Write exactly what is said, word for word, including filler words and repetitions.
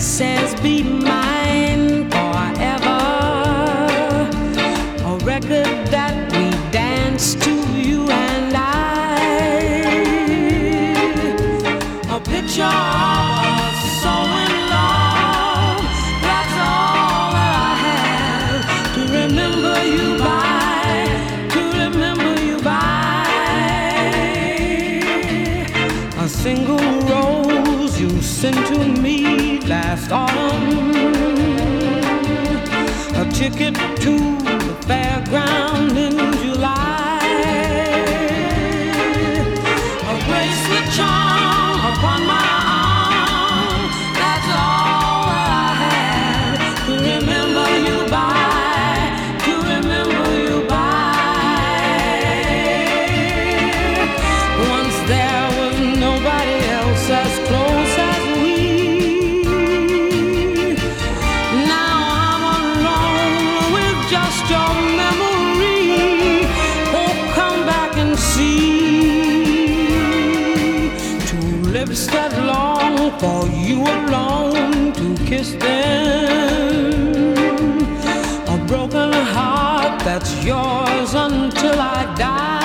says be mine forever. A record that we dance to, you and I. A picture of us so in love. That's all that I have to remember you by, to remember you by. A single rose you sent to me last autumn, a ticket to the fairground in July, a bracelet charm upon my arm. That's all that I have to remember you by, to remember you by. Once there was nobody else as close as we. Now I'm alone with just your memory. Oh, come back and see. Two lips that long for you alone to kiss them. A broken heart that's yours until I die.